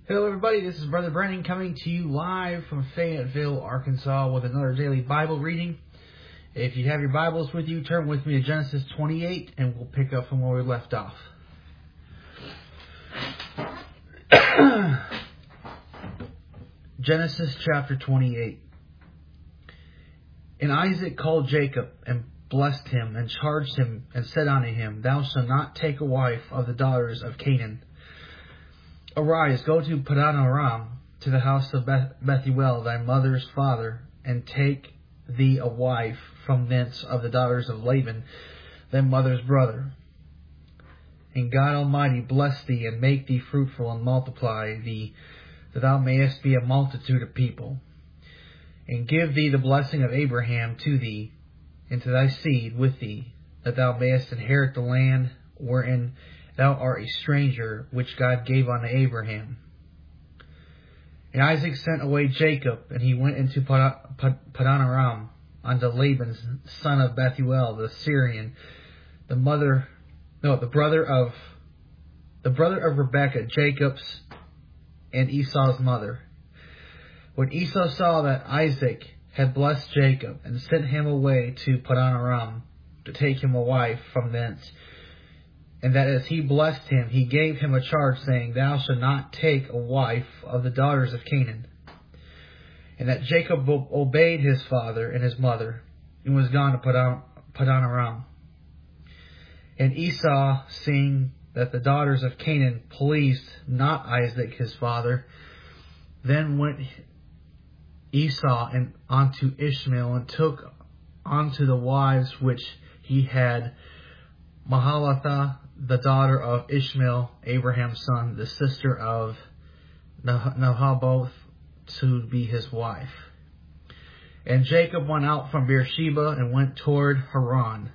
Hello everybody, this is Brother Brennan coming to you live from Fayetteville, Arkansas with another daily Bible reading. If you have your Bibles with you, turn with me to Genesis 28 and we'll pick up from where we left off. Genesis chapter 28. And Isaac called Jacob and blessed him and charged him and said unto him, Thou shalt not take a wife of the daughters of Canaan. Arise, go to Padan-aram, to the house of Bethuel, thy mother's father, and take thee a wife from thence of the daughters of Laban, thy mother's brother. And God Almighty bless thee, and make thee fruitful, and multiply thee, that thou mayest be a multitude of people. And give thee the blessing of Abraham to thee, and to thy seed with thee, that thou mayest inherit the land wherein thou art a stranger, which God gave unto Abraham. And Isaac sent away Jacob, and he went into Padan-aram unto Laban, son of Bethuel the Syrian, the brother of Rebekah, Jacob's and Esau's mother. When Esau saw that Isaac had blessed Jacob, and sent him away to Padan-aram to take him a wife from thence, and that as he blessed him, he gave him a charge, saying, Thou shalt not take a wife of the daughters of Canaan. And that Jacob obeyed his father and his mother, and was gone to Padan-aram. And Esau, seeing that the daughters of Canaan pleased not Isaac his father, then went Esau unto Ishmael, and took unto the wives which he had Mahalath, the daughter of Ishmael, Abraham's son, the sister of Nahaboth, to be his wife. And Jacob went out from Beersheba and went toward Haran.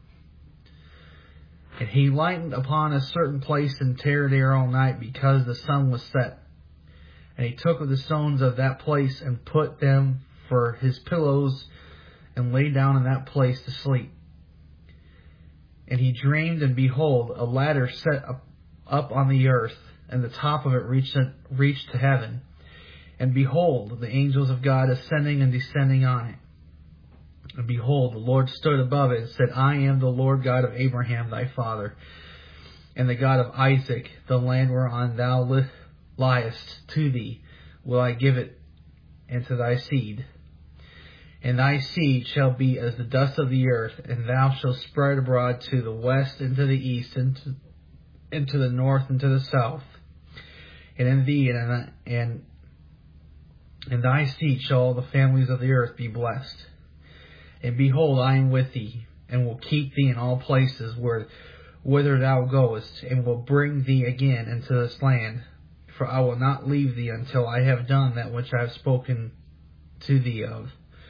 And he lightened upon a certain place and tarried there all night, because the sun was set. And he took of the stones of that place and put them for his pillows, and lay down in that place to sleep. And he dreamed, and behold, a ladder set up on the earth, and the top of it reached to heaven. And behold, the angels of God ascending and descending on it. And behold, the Lord stood above it, and said, I am the Lord God of Abraham thy father, and the God of Isaac. The land whereon thou liest, to thee will I give it, and to thy seed. And thy seed shall be as the dust of the earth, and thou shalt spread abroad to the west, and to the east, and to the north, and to the south. And in thee and in thy seed shall all the families of the earth be blessed. And behold, I am with thee, and will keep thee in all places whither thou goest, and will bring thee again into this land. For I will not leave thee until I have done that which I have spoken to thee of.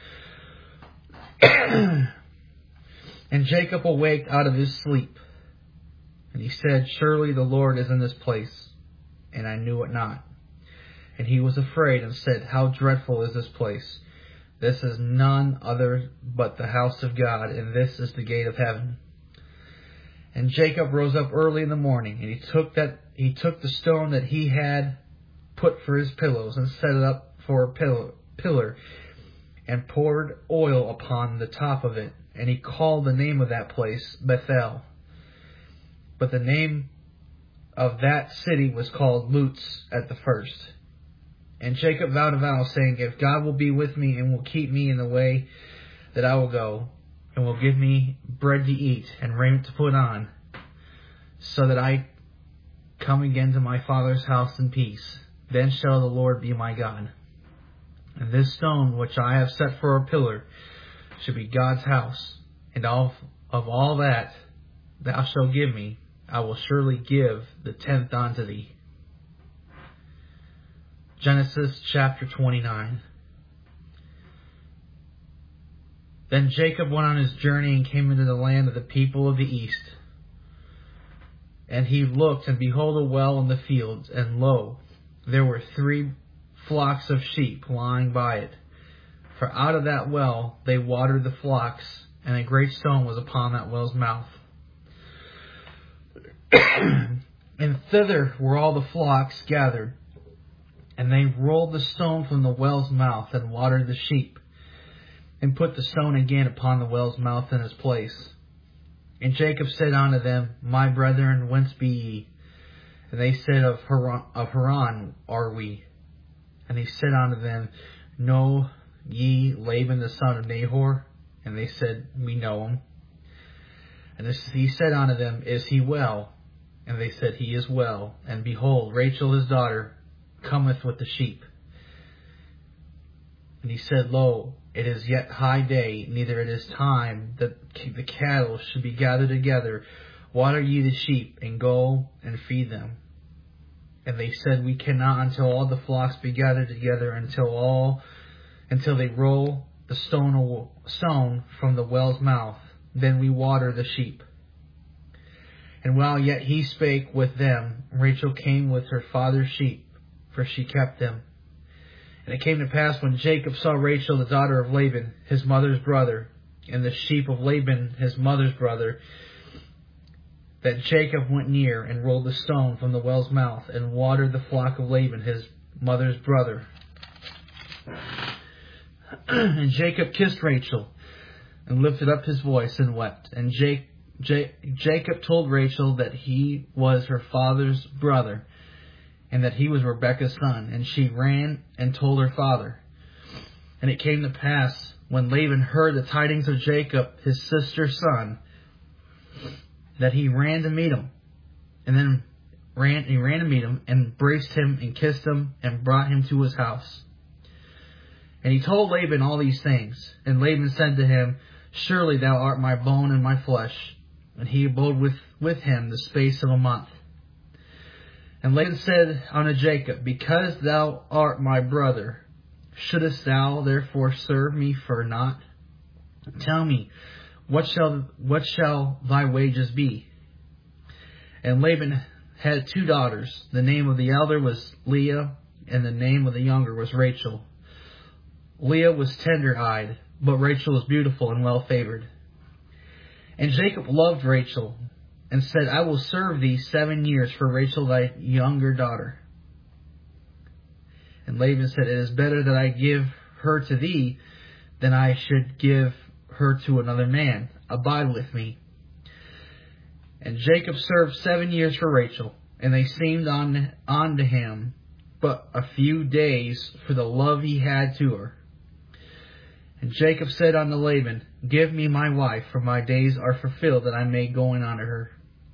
And Jacob awaked out of his sleep, and he said, Surely the Lord is in this place, and I knew it not. And he was afraid, and said, How dreadful is this place! This is none other but the house of God, and this is the gate of heaven. And Jacob rose up early in the morning, and he took the stone that he had put for his pillows, and set it up for a pillar, and poured oil upon the top of it. And he called the name of that place Bethel. But the name of that city was called Luz at the first. And Jacob vowed a vow, saying, If God will be with me, and will keep me in the way that I will go, and will give me bread to eat, and raiment to put on, so that I come again to my father's house in peace, then shall the Lord be my God. And this stone which I have set for a pillar shall be God's house. And of all that thou shalt give me, I will surely give the 10th unto thee. Genesis chapter 29. Then Jacob went on his journey, and came into the land of the people of the east. And he looked, and behold, a well in the fields, and lo, there were 3 flocks of sheep lying by it. For out of that well they watered the flocks, and a great stone was upon that well's mouth. And thither were all the flocks gathered, And they rolled the stone from the well's mouth, and watered the sheep, and put the stone again upon the well's mouth in its place. And Jacob said unto them, My brethren, whence be ye? And they said, Of Haran are we. And he said unto them, Know ye Laban the son of Nahor? And they said, We know him. And he said unto them, Is he well? And they said, He is well. And behold, Rachel his daughter cometh with the sheep. And he said, Lo, it is yet high day, neither it is time that the cattle should be gathered together. Water ye the sheep, and go and feed them. And they said, We cannot until all the flocks be gathered together, until they roll the stone from the well's mouth. Then we water the sheep. And while yet he spake with them, Rachel came with her father's sheep, for she kept them. And it came to pass, when Jacob saw Rachel the daughter of Laban, his mother's brother, and the sheep of Laban his mother's brother, that Jacob went near and rolled the stone from the well's mouth, and watered the flock of Laban his mother's brother. And Jacob kissed Rachel, and lifted up his voice, and wept. And Jacob told Rachel that he was her father's brother, and that he was Rebekah's son. And she ran and told her father. And it came to pass, when Laban heard the tidings of Jacob, his sister's son, that he ran to meet him. And then he ran to meet him, and embraced him, and kissed him, and brought him to his house. And he told Laban all these things. And Laban said to him, Surely thou art my bone and my flesh. And he abode with him the space of a month. And Laban said unto Jacob, Because thou art my brother, shouldest thou therefore serve me for naught? Tell me, what shall thy wages be? And Laban had 2 daughters. The name of the elder was Leah, and the name of the younger was Rachel. Leah was tender-eyed, but Rachel was beautiful and well-favored. And Jacob loved Rachel, and said, I will serve thee 7 years for Rachel thy younger daughter. And Laban said, It is better that I give her to thee, than I should give her to another man. Abide with me. And Jacob served 7 years for Rachel, and they seemed unto him but a few days for the love he had to her. And Jacob said unto Laban, Give me my wife, for my days are fulfilled, that I may go in unto her.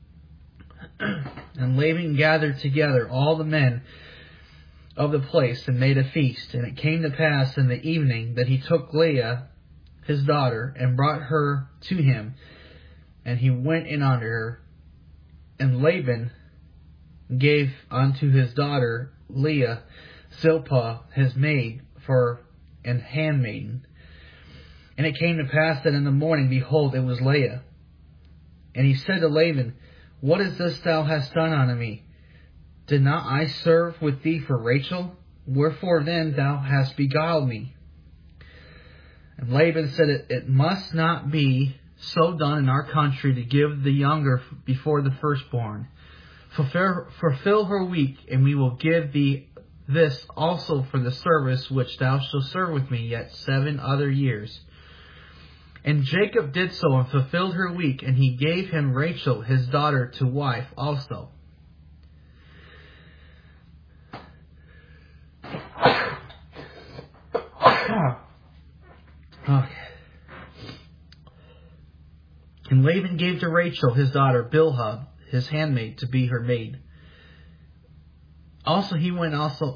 And Laban gathered together all the men of the place, and made a feast. And it came to pass in the evening that he took Leah his daughter, and brought her to him, and he went in unto her. And Laban gave unto his daughter Leah Zilpah his maid for an handmaiden. And it came to pass that in the morning, behold, it was Leah. And he said to Laban, What is this thou hast done unto me? Did not I serve with thee for Rachel? Wherefore then thou hast beguiled me? And Laban said, It must not be so done in our country, to give the younger before the firstborn. Fulfill her week, and we will give thee this also for the service which thou shalt serve with me yet 7 other years. And Jacob did so, and fulfilled her week, and he gave him Rachel his daughter to wife also. Okay. And Laban gave to Rachel his daughter Bilhah his handmaid to be her maid. He went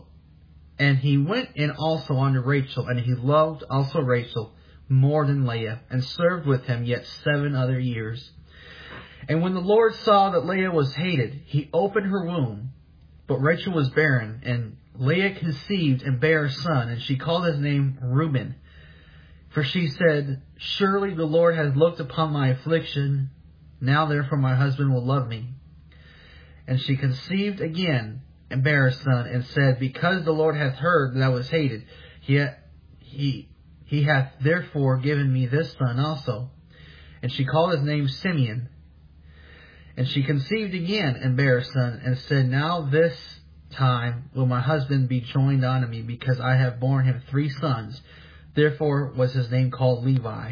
in also unto Rachel, and he loved also Rachel more than Leah, and served with him yet 7 other years. And when the Lord saw that Leah was hated, he opened her womb, but Rachel was barren, and Leah conceived and bare a son, and she called his name Reuben. For she said, Surely the Lord has looked upon my affliction, now therefore my husband will love me. And she conceived again, and bare a son, and said, Because the Lord hath heard that I was hated, he hath therefore given me this son also. And she called his name Simeon. And she conceived again, and bare a son, and said, Now this time will my husband be joined unto me, because I have borne him 3 sons. Therefore was his name called Levi.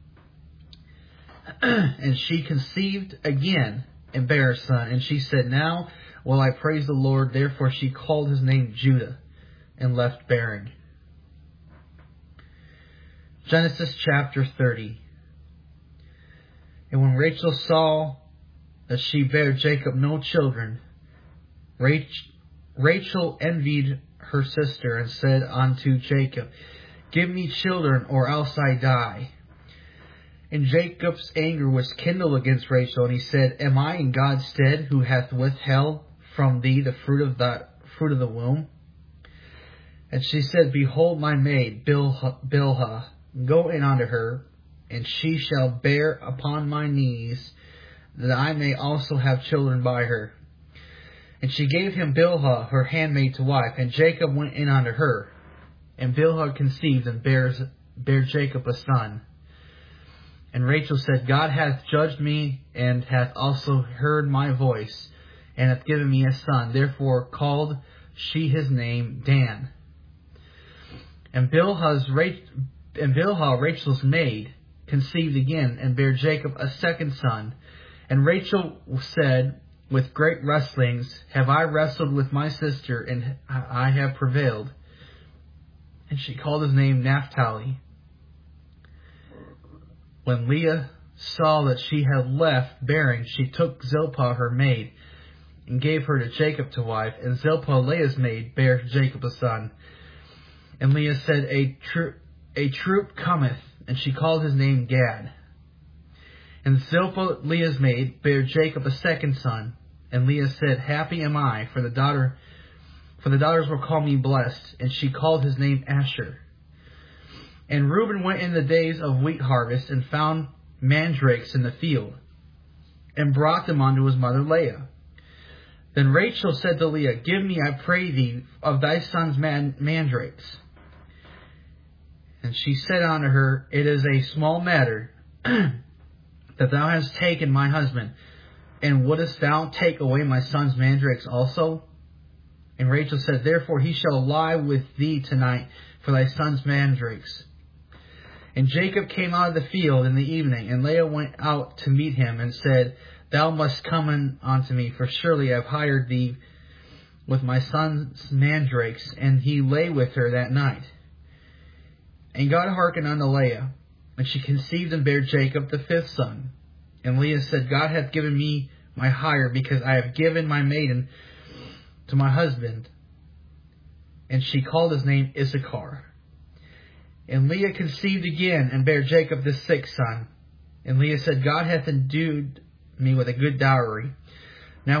And she conceived again and bare a son. And she said, Now will I praise the Lord. Therefore she called his name Judah, and left bearing. Genesis chapter 30. And when Rachel saw that she bare Jacob no children, Rachel envied her sister, and said unto Jacob, Give me children, or else I die. And Jacob's anger was kindled against Rachel, and he said, Am I in God's stead, who hath withheld from thee the fruit of the womb? And she said, Behold my maid Bilhah, go in unto her, and she shall bear upon my knees, that I may also have children by her. And she gave him Bilhah, her handmaid, to wife, and Jacob went in unto her. And Bilhah conceived, and bare Jacob a son. And Rachel said, God hath judged me, and hath also heard my voice, and hath given me a son. Therefore called she his name Dan. And Bilhah, Rachel's maid, conceived again, and bare Jacob a second son. And Rachel said, with great wrestlings have I wrestled with my sister, and I have prevailed. And she called his name Naphtali. When Leah saw that she had left bearing, she took Zilpah her maid, and gave her to Jacob to wife. And Zilpah, Leah's maid, bare Jacob a son. And Leah said, A troop cometh, and she called his name Gad. And Zilpah, Leah's maid, bare Jacob a second son. And Leah said, Happy am I, for the daughters will call me blessed. And she called his name Asher. And Reuben went in the days of wheat harvest, and found mandrakes in the field, and brought them unto his mother Leah. Then Rachel said to Leah, Give me, I pray thee, of thy son's mandrakes. And she said unto her, It is a small matter that thou hast taken my husband, and wouldest thou take away my son's mandrakes also? And Rachel said, Therefore he shall lie with thee tonight for thy son's mandrakes. And Jacob came out of the field in the evening, and Leah went out to meet him, and said, Thou must come in unto me, for surely I have hired thee with my son's mandrakes. And he lay with her that night. And God hearkened unto Leah, and she conceived and bare Jacob the 5th son. And Leah said, God hath given me my hire, because I have given my maiden to my husband. And she called his name Issachar. And Leah conceived again, and bare Jacob the 6th son. And Leah said, God hath endued me with a good dowry. Now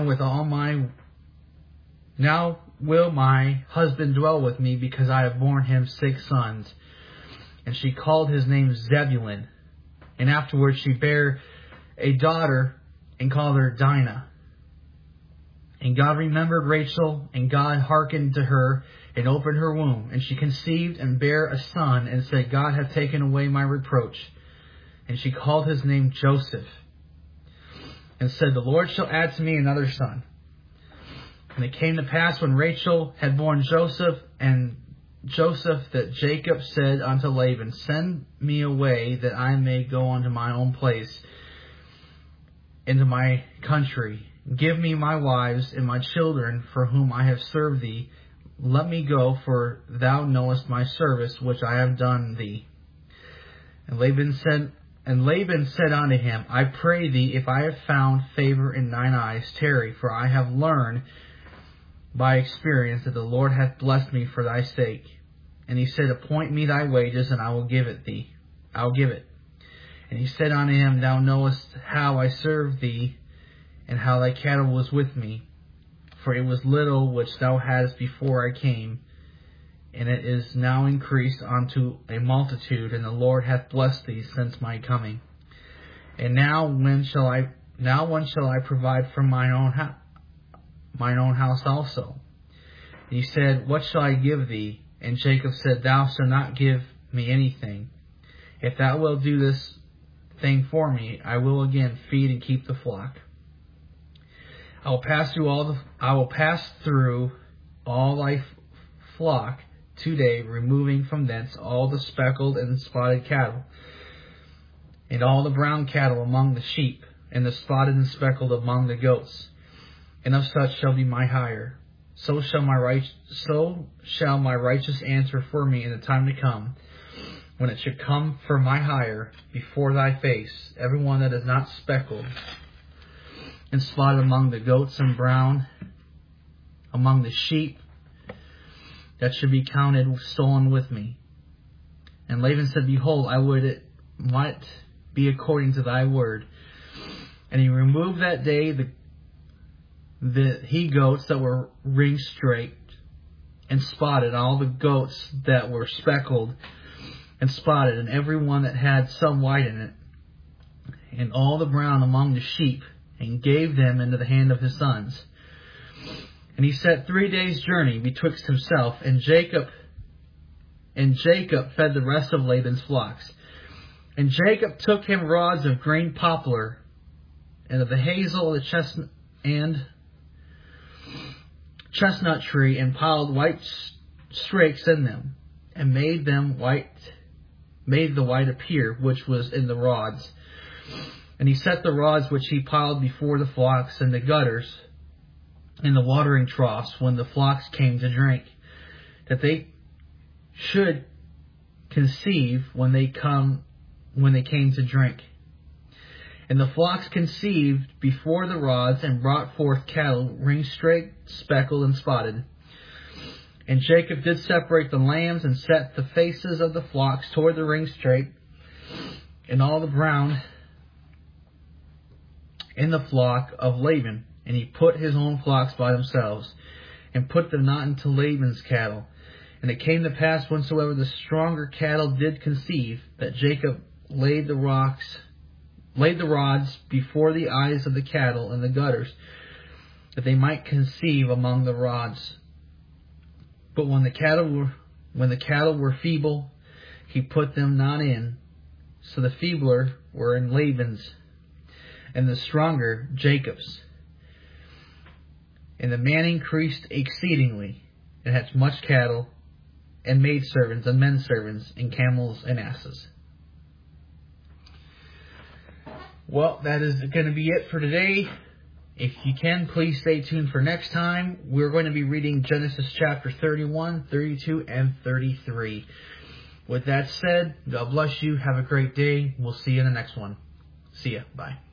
will my husband dwell with me, because I have borne him 6 sons. And she called his name Zebulun. And afterwards she bare a daughter, and called her Dinah. And God remembered Rachel, and God hearkened to her, and opened her womb. And she conceived, and bare a son, and said, God hath taken away my reproach. And she called his name Joseph, and said, The Lord shall add to me another son. And it came to pass, when Rachel had borne Joseph, that Jacob said unto Laban, Send me away, that I may go unto my own place, into my country. Give me my wives and my children, for whom I have served thee. Let me go, for thou knowest my service which I have done thee. And Laban said unto him, I pray thee, if I have found favor in thine eyes, tarry, for I have learned by experience that the Lord hath blessed me for thy sake. And he said, Appoint me thy wages, and I will give it thee. I will give it. And he said unto him, Thou knowest how I served thee, and how thy cattle was with me. For it was little which thou hadst before I came, and it is now increased unto a multitude, and the Lord hath blessed thee since my coming. And now when shall I provide for mine own house also? And he said, What shall I give thee? And Jacob said, Thou shalt not give me anything. If thou wilt do this thing for me, I will again feed and keep the flock. I will pass through all thy flock today, removing from thence all the speckled and spotted cattle, and all the brown cattle among the sheep, and the spotted and speckled among the goats. And of such shall be my hire. So shall my righteous answer for me in the time to come, when it should come for my hire before thy face, every one that is not speckled and spotted among the goats and brown among the sheep, that should be counted stolen with me. And Laban said, Behold, I would it might be according to thy word. And he removed that day the he-goats that were ring-straked and spotted, all the goats that were speckled and spotted, and every one that had some white in it, and all the brown among the sheep, and gave them into the hand of his sons. And he set 3 days' journey betwixt himself and Jacob. And Jacob fed the rest of Laban's flocks. And Jacob took him rods of green poplar, and of the hazel, the chestnut tree, and piled white strakes in them, and made the white appear, which was in the rods. And he set the rods which he piled before the flocks in the gutters, in the watering troughs, when the flocks came to drink, that they should conceive when they came to drink. And the flocks conceived before the rods, and brought forth cattle, ring-straked, speckled, and spotted. And Jacob did separate the lambs, and set the faces of the flocks toward the ring-straked, and all the brown in the flock of Laban. And he put his own flocks by themselves, and put them not into Laban's cattle. And it came to pass, whensoever the stronger cattle did conceive, that Jacob laid the rods before the eyes of the cattle in the gutters, that they might conceive among the rods. But when the cattle were feeble, he put them not in. So the feebler were in Laban's, and the stronger Jacob's. And the man increased exceedingly, and had much cattle, and maidservants, and menservants, and camels, and asses. Well, that is going to be it for today. If you can, please stay tuned for next time. We're going to be reading Genesis chapter 31, 32, and 33. With that said, God bless you. Have a great day. We'll see you in the next one. See ya. Bye.